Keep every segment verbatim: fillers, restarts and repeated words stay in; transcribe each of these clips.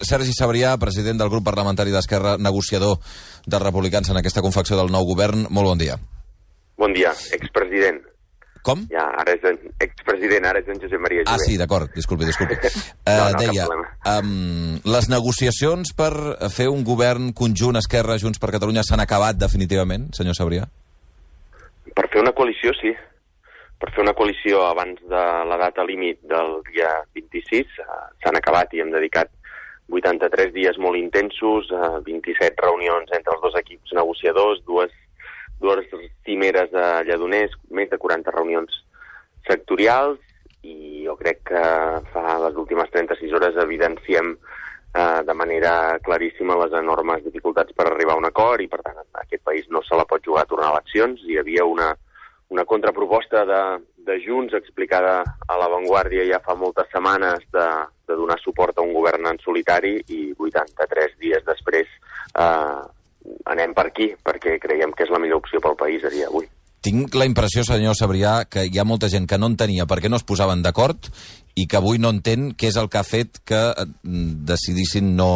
Sergi Sabrià, president del grup parlamentari d'Esquerra, negociador dels republicans en aquesta confecció del nou govern. Molt bon dia. Bon dia, expresident. Com? Ja, ara és en, expresident, ara és en Josep Maria Jové. Ah, sí, d'acord, disculpi, disculpi. no, uh, no, deia, um, les negociacions per fer un govern conjunt Esquerra Junts per Catalunya s'han acabat definitivament, senyor Sabrià? Per fer una coalició, sí. Per fer una coalició abans de la data límit del dia vint-i-sis uh, s'han acabat i hem dedicat vuitanta-tres dies molt intensos, uh, vint-i-set reunions entre els dos equips negociadors, dues dues cimeres a Lledoners, més de quaranta reunions sectorials, i jo crec que fa les últimes trenta-sis hores evidenciem eh, de manera claríssima les enormes dificultats per arribar a un acord, i per tant aquest país no se la pot jugar a tornar a eleccions. Hi havia una, una contraproposta de, de Junts explicada a La Vanguardia ja fa moltes setmanes de, de donar suport a un govern en solitari, i vuitanta-tres dies després eh, anem per aquí, perquè creiem que és la millor opció pel país a dia d'avui. Tinc la impressió, senyor Sabrià, que hi ha molta gent que no entenia per què no es posaven d'acord i que avui no entén què és el que ha fet que decidissin no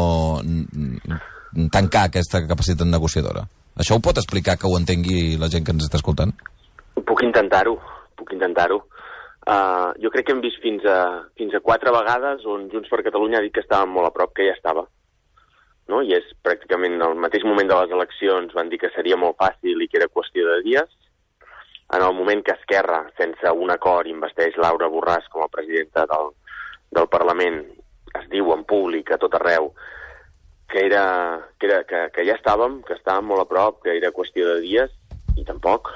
tancar aquesta capacitat negociadora. Això ho pot explicar, que ho entengui la gent que ens està escoltant? Puc intentar-ho, puc intentar-ho. Uh, jo crec que hem vist fins a, fins a quatre vegades on Junts per Catalunya ha dit que estàvem molt a prop, que ja estava. No? I és pràcticament al mateix moment de les eleccions van dir que seria molt fàcil i que era qüestió de dies. En el moment que Esquerra, sense un acord, investeix Laura Borràs com a presidenta del, del Parlament, es diu en públic a tot arreu que, era, que, era, que, que ja estàvem, que estàvem molt a prop, que era qüestió de dies, i tampoc.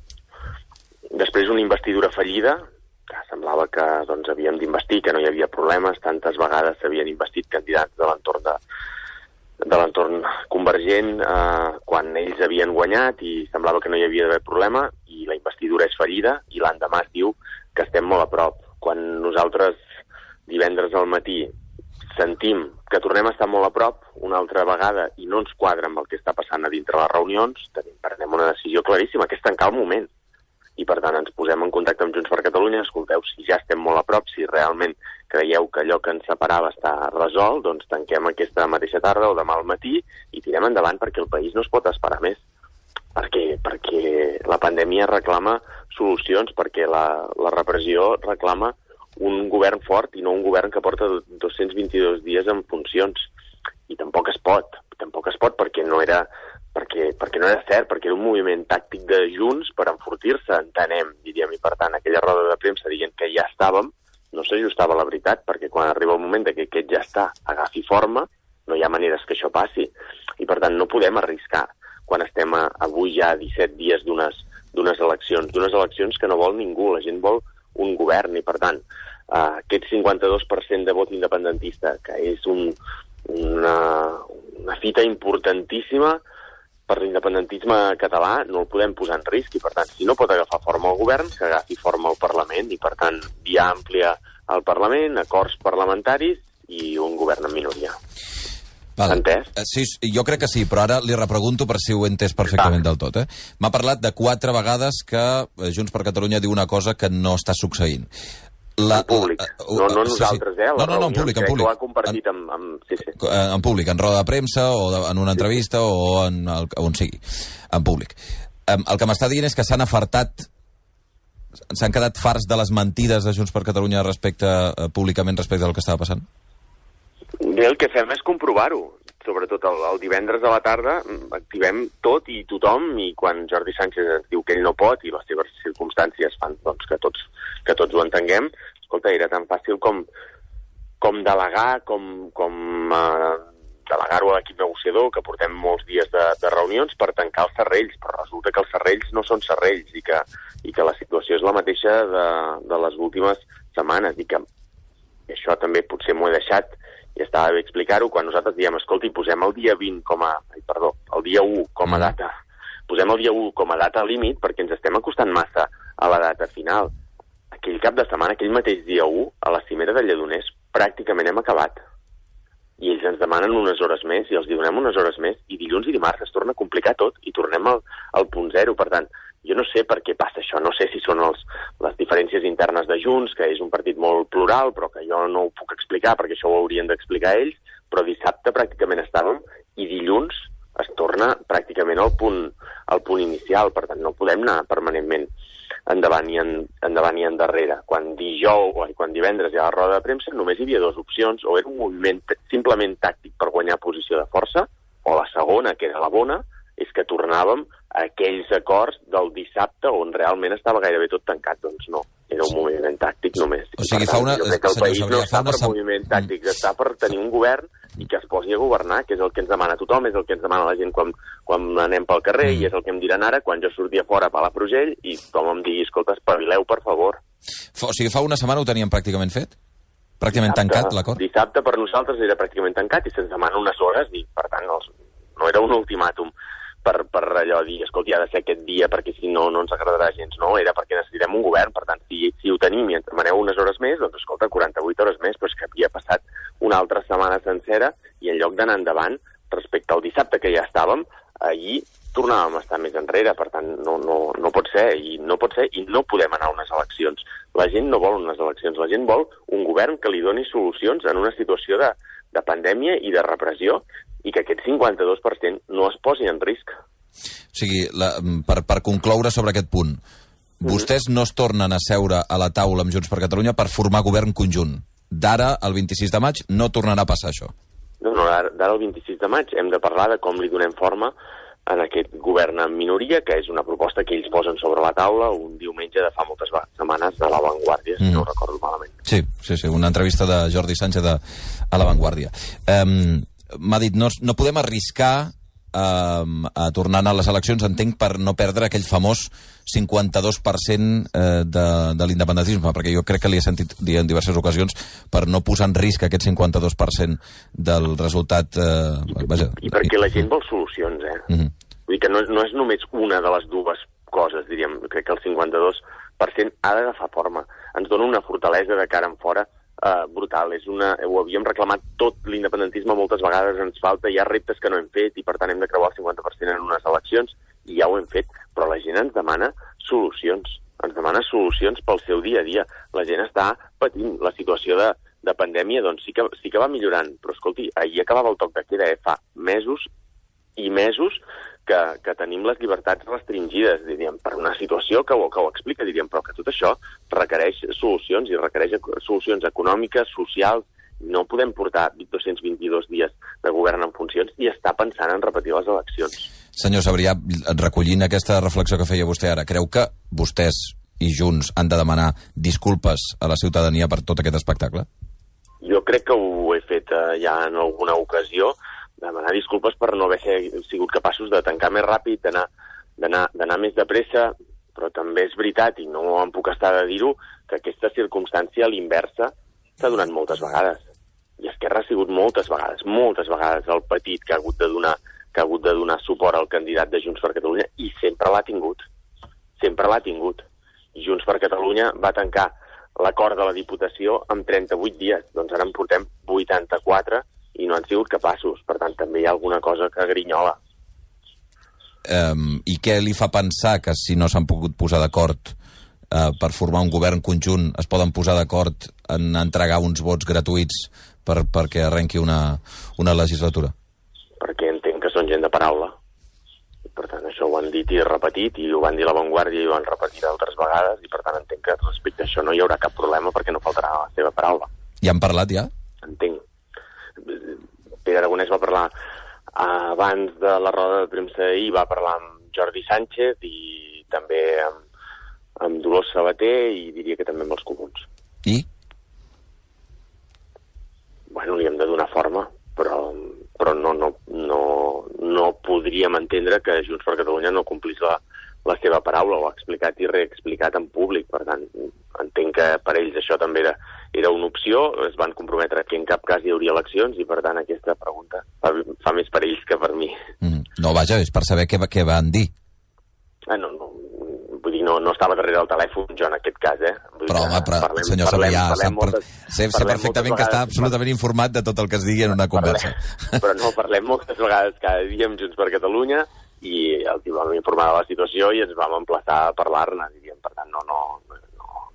Després una investidura fallida, que semblava que doncs, havíem d'investir, que no hi havia problemes, tantes vegades s'havien investit candidats de l'entorn de de l'entorn convergent eh, quan ells havien guanyat i semblava que no hi havia d'haver problema, i la investidura és fallida, i l'endemà es diu que estem molt a prop. Quan nosaltres divendres al matí sentim que tornem a estar molt a prop una altra vegada i no ens quadra amb el que està passant a dintre les reunions, tenim, prenem una decisió claríssima, que és tancar el moment. I per tant ens posem en contacte amb Junts per Catalunya, escolteu, si ja estem molt a prop, si realment creieu que allò que ens separava està resolt, doncs tanquem aquesta mateixa tarda o demà al matí i tirem endavant, perquè el país no es pot esperar més. Perquè, perquè la pandèmia reclama solucions, perquè la, la repressió reclama un govern fort i no un govern que porta dos-cents vint-i-dos dies en funcions. I tampoc es pot, tampoc es pot perquè no era... Perquè, perquè no era cert, perquè era un moviment tàctic de Junts per enfortir-se, entenem, diríem, i per tant aquella roda de premsa dient que ja estàvem, no s'ajustava a la veritat, perquè quan arriba el moment de que aquest ja està, agafi forma, no hi ha maneres que això passi, i per tant no podem arriscar quan estem a, avui ja a disset dies d'unes d'unes eleccions, d'unes eleccions que no vol ningú, la gent vol un govern, i per tant uh, aquest cinquanta-dos per cent de vot independentista, que és un, una, una fita importantíssima per l'independentisme català, no el podem posar en risc, i per tant, si no pot agafar forma el govern, que agafi forma el Parlament, i per tant, via àmplia al Parlament, acords parlamentaris i un govern en minoria. Vale. Entès? Sí, jo crec que sí, però ara li repregunto per si ho he entès perfectament ah. del tot. Eh? M'ha parlat de quatre vegades que Junts per Catalunya diu una cosa que no està succeint. La, en públic, uh, uh, no, no nosaltres, eh? No, no, no, en públic, en públic. Ho ha compartit en, amb, amb... Sí, sí. En públic, en roda de premsa, o de, en una entrevista, sí, sí. o en el, on sigui, en públic. Um, el que m'està dient és que s'han afartat, s'han quedat farts de les mentides de Junts per Catalunya respecte, uh, públicament respecte al que estava passant? Bé, el que fem és comprovar-ho. Sobretot el, el divendres a la tarda activem tot i tothom, i quan Jordi Sánchez ens diu que ell no pot i les seves circumstàncies fan doncs, que, tots, que tots ho entenguem, escolta, era tan fàcil com, com delegar, com, com eh, delegar-ho a l'equip negociador, que portem molts dies de, de reunions per tancar els serrells, però resulta que els serrells no són serrells, i que, i que la situació és la mateixa de, de les últimes setmanes, i que i això també potser m'ho he deixat, i estava bé explicar-ho, quan nosaltres diem, escolti, posem el dia vint com a... Ai, perdó, el dia u com a data. Posem el dia u com a data límit perquè ens estem acostant massa a la data final. Aquell cap de setmana, aquell mateix dia u, a la cimera de Lledoners, pràcticament hem acabat. I ells ens demanen unes hores més, i els donem unes hores més, i dilluns i dimarts es torna a complicar tot, i tornem al, al punt zero. Per tant, jo no sé per què passa això, no sé si són els, les diferències internes de Junts, que és un partit molt plural, però que jo no ho puc explicar, perquè això ho haurien d'explicar ells, però dissabte pràcticament estàvem i dilluns es torna pràcticament al punt, al punt inicial, per tant no podem anar permanentment endavant i, en, endavant i endarrere. Quan dijous o quan divendres hi ha la roda de premsa només hi havia dues opcions, o era un moviment simplement tàctic per guanyar posició de força, o la segona, que era la bona, és que tornàvem a aquells acords del dissabte on realment estava gairebé tot tancat. Doncs no, era un moviment tàctic només. O sigui, fa una... Jo crec que el país no està per moviment tàctic, està per tenir un govern i que es posi a governar, que és el que ens demana tothom, és el que ens demana la gent quan, quan anem pel carrer, mm. i és el que em diran ara quan jo sortia fora a Palafrugell i tothom em digui, escolta, espavileu, per favor. O sigui, fa una setmana ho teníem pràcticament fet? Pràcticament dissabte, tancat, l'acord? Dissabte per nosaltres era pràcticament tancat i se'ns demana unes hores i, per tant, els, no era un ultimàtum per, per allò dir, escolta, ha de ser aquest dia perquè si no, no ens agradarà gens. No, era perquè necessitem un govern, per tant, si, si ho tenim i ens demaneu unes hores més, doncs, escolta, quaranta-vuit hores més, però és que havia passat una altra setmana sencera i en lloc d'anar endavant, respecte al dissabte que ja estàvem, ahir tornàvem a estar més enrere, per tant, no, no, no pot ser, i no pot ser, i no podem anar a unes eleccions. La gent no vol unes eleccions, la gent vol un govern que li doni solucions en una situació de, de pandèmia i de repressió, i que aquest cinquanta-dos per cent no es posi en risc. O sigui, la, per, per concloure sobre aquest punt, mm-hmm. vostès no es tornen a seure a la taula amb Junts per Catalunya per formar govern conjunt. D'ara al vint-i-sis de maig no tornarà a passar això. No, no, d'ara al vint-i-sis de maig hem de parlar de com li donem forma en aquest govern en minoria, que és una proposta que ells posen sobre la taula un diumenge de fa moltes setmanes de La Vanguardia, si mm. no ho recordo malament. Sí, sí, sí, una entrevista de Jordi Sánchez de, a La Vanguardia. Um, M'ha dit, no, no podem arriscar um, a tornar a les eleccions, entenc, per no perdre aquell famós cinquanta-dos per cent eh, de, de l'independentisme, perquè jo crec que li he sentit dir en diverses ocasions per no posar en risc aquest cinquanta-dos per cent del resultat... Eh, I, vaja, I perquè la gent vol solucions, eh? Mm -hmm. Vull dir que no, no és només una de les dues coses, diríem. Crec que el cinquanta-dos per cent ha d'agafar forma. Ens dona una fortalesa de cara en fora Uh, brutal. És una, ho havíem reclamat tot l'independentisme moltes vegades, ens falta, hi ha reptes que no hem fet i per tant hem de creuar el cinquanta per cent en unes eleccions i ja ho hem fet, però la gent ens demana solucions, ens demana solucions pel seu dia a dia. La gent està patint la situació de, de pandèmia, doncs sí que, sí que va millorant, però escolti, ahir acabava el toc de queda, eh? Fa mesos i mesos que, que tenim les llibertats restringides, diríem, per una situació que ho, que ho explica, diríem, però que tot això requereix solucions i requereix solucions econòmiques, socials. No podem portar dos-cents vint-i-dos dies de govern en funcions i estar pensant en repetir les eleccions. Senyor Sabrià, recollint aquesta reflexió que feia vostè ara, creu que vostès i Junts han de demanar disculpes a la ciutadania per tot aquest espectacle? Jo crec que ho he fet eh, ja en alguna ocasió, demanar disculpes per no haver sigut capaços de tancar més ràpid, d'anar més de pressa, però també és veritat, i no em puc estar de dir-ho, que aquesta circumstància a l'inversa s'ha donat moltes vegades. I Esquerra ha sigut moltes vegades, moltes vegades el petit que ha hagut de donar, que ha hagut de donar suport al candidat de Junts per Catalunya, i sempre l'ha tingut. Sempre l'ha tingut. I Junts per Catalunya va tancar l'acord de la Diputació amb trenta-vuit dies. Doncs ara en portem vuitanta-quatre i no han sigut capaços. Per tant, també hi ha alguna cosa que grinyola. Um, I què li fa pensar que si no s'han pogut posar d'acord uh, per formar un govern conjunt es poden posar d'acord en entregar uns vots gratuïts per, perquè arrenqui una, una legislatura? Perquè entenc que són gent de paraula. I per tant, això ho han dit i repetit, i ho van dir a La Vanguardia i ho han repetit altres vegades, i per tant entenc que respecte a això no hi haurà cap problema perquè no faltarà la seva paraula. I han parlat ja? Entenc. Pere Aragonès va parlar abans de la roda de premsa ahir, va parlar amb Jordi Sánchez i també amb, amb Dolors Sabater i diria que també amb els comuns. I? Bueno, li hem de donar forma, però, però no, no, no, no podríem entendre que Junts per Catalunya no complís la, la seva paraula, ho ha explicat i reexplicat en públic. Per tant, entenc que per ells això també era, era una opció, es van comprometre que en cap cas hi hauria eleccions i per tant aquesta pregunta fa, fa més per ells que per mi. Mm, no, vaja, és per saber què, què van dir. Ah, no, no, vull dir, no, no estava darrere del telèfon jo en aquest cas, eh? Vull però, home, però, parlem, senyor Sabrià, sap, moltes, sé, sé perfectament que està absolutament informat de tot el que es digui en una conversa. Parlem, però no, parlem moltes vegades cada dia amb Junts per Catalunya i els vam informar de la situació i ens vam emplaçar a parlar-ne, diríem, per tant, no, no, no,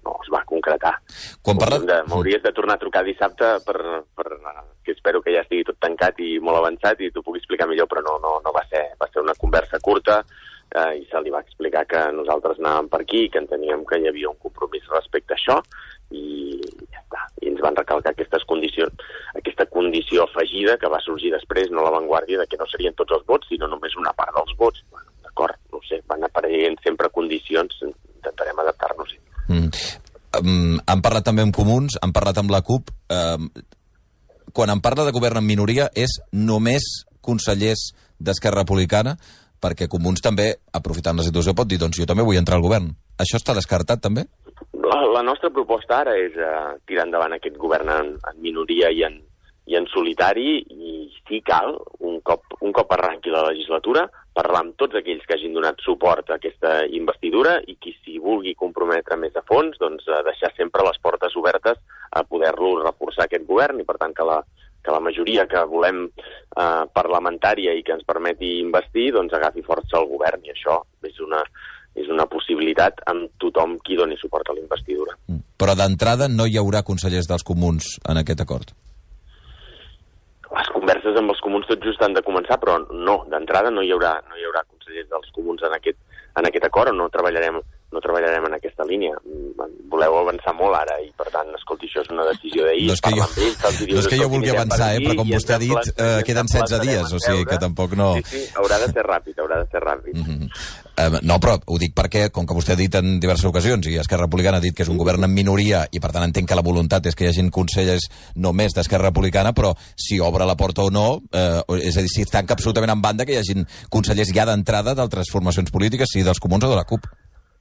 no es va concretar. Quan parla... M'hauries de tornar a trucar dissabte per, per que espero que ja estigui tot tancat i molt avançat i t'ho pugui explicar millor, però no, no, no va ser. Va ser una conversa curta eh, i se li va explicar que nosaltres anàvem per aquí, que enteníem que hi havia un compromís respecte a això i ja està. I ens van recalcar aquestes condicions, aquesta condició afegida que va sorgir després, no a l'avantguàrdia, de que no serien tots els vots, sinó només una part dels vots. Bueno, d'acord, no sé, van apareixent sempre condicions, intentarem adaptar-nos-hi. Mm. Um, han parlat també amb comuns, han parlat amb la CUP. Um, quan en parla de govern en minoria és només consellers d'Esquerra Republicana, perquè comuns també, aprofitant la situació, pot dir, doncs jo també vull entrar al govern. Això està descartat també? La, la nostra proposta ara és uh, tirar endavant aquest govern en, en minoria i en, i en solitari, i si cal, un cop, un cop arranqui la legislatura, parlar amb tots aquells que hagin donat suport a aquesta investidura i qui s'hi vulgui comprometre més a fons, doncs uh, deixar sempre les portes obertes a poder-lo reforçar aquest govern i per tant que la, que la majoria que volem uh, parlamentària i que ens permeti investir doncs agafi força al govern, i això és una... és una possibilitat amb tothom qui doni suport a la investidura. Però d'entrada no hi haurà consellers dels comuns en aquest acord? Les converses amb els comuns tot just han de començar, però no, d'entrada no hi haurà, no hi haurà consellers dels comuns en aquest, en aquest acord, o no treballarem, no treballarem en aquesta línia. Voleu avançar molt ara i, per tant, escolti, això és una decisió d'ahir. No és que jo, ells, no és que jo vulgui avançar, eh, però com vostè ha dit, eh, queden setze dies, o sigui que tampoc no... Sí, sí, haurà de ser ràpid, haurà de ser ràpid. Mm-hmm. eh, no, però ho dic perquè, com que vostè ha dit en diverses ocasions, i Esquerra Republicana ha dit que és un govern en minoria, i per tant entenc que la voluntat és que hi hagin consellers només d'Esquerra Republicana, però si obre la porta o no, eh, és a dir, si es tanca absolutament en banda que hi hagin consellers ja d'entrada d'altres formacions polítiques, sigui dels comuns o de la CUP.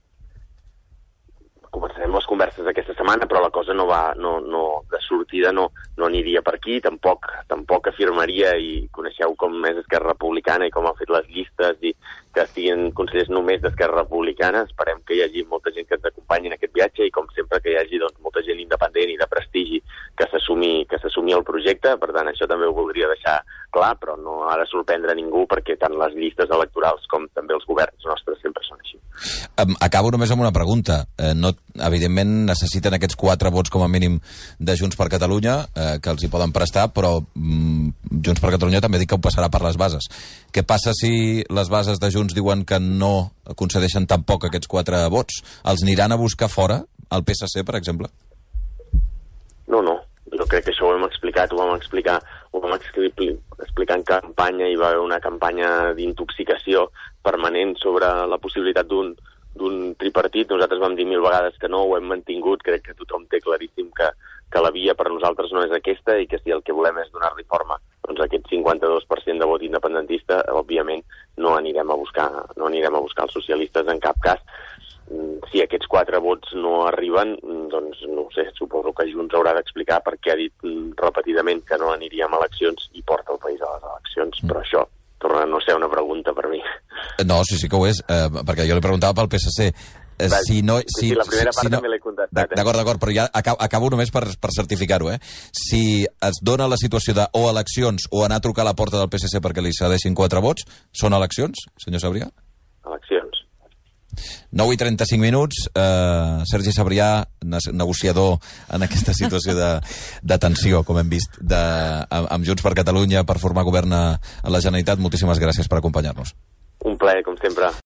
Començarem les converses aquesta setmana, però la cosa no va, no, no, de sortida no, no aniria per aquí, tampoc, tampoc afirmaria, i coneixeu com és Esquerra Republicana i com ha fet les llistes, i que estiguin consellers només d'Esquerra Republicana. Esperem que hi hagi molta gent que ens acompanyi en aquest viatge i, com sempre, que hi hagi doncs, molta gent independent i de prestigi que s'assumi que s'assumi el projecte. Per tant, això també ho voldria deixar clar, però no ha de sorprendre ningú perquè tant les llistes electorals com també els governs nostres sempre són així. Um, acabo només amb una pregunta. Eh, no, evidentment necessiten aquests quatre vots com a mínim de Junts per Catalunya, eh, que els hi poden prestar, però mm, Junts per Catalunya també dic que ho passarà per les bases. Què passa si les bases de Junts diuen que no concedeixen tampoc aquests quatre vots? Els aniran a buscar fora, al P S C, per exemple? No, no. Jo crec que això ho hem explicat, ho vam explicar, ho vam explicar en campanya. Hi va haver una campanya d'intoxicació permanent sobre la possibilitat d'un d'un tripartit. Nosaltres vam dir mil vegades que no, ho hem mantingut. Crec que tothom té claríssim que, que la via per nosaltres no és aquesta i que si el que volem és donar-li forma doncs aquest cinquanta-dos per cent de vot independentista, òbviament no anirem a buscar, no anirem a buscar els socialistes en cap cas. Si aquests quatre vots no arriben, doncs no ho sé, suposo que Junts haurà d'explicar per què ha dit repetidament que no aniríem a eleccions i porta el país a les eleccions, mm. però això torna a no ser una pregunta per mi. No, sí, sí que ho és, eh, perquè jo li preguntava pel P S C. Eh, Va, si no, si, si, la primera part si no, també l'he contestat. D'acord, eh? d'acord, però ja acabo, acabo només per, per certificar-ho. Eh? Si es dona la situació de o eleccions o anar a trucar a la porta del P S C perquè li cedeixin quatre vots, són eleccions, senyor Sabrià? Eleccions. nou i trenta-cinc minuts, eh, Sergi Sabrià, negociador en aquesta situació de, de tensió, com hem vist, de, amb, amb Junts per Catalunya per formar govern a, a la Generalitat. Moltíssimes gràcies per acompanyar-nos. Un plaer, com sempre.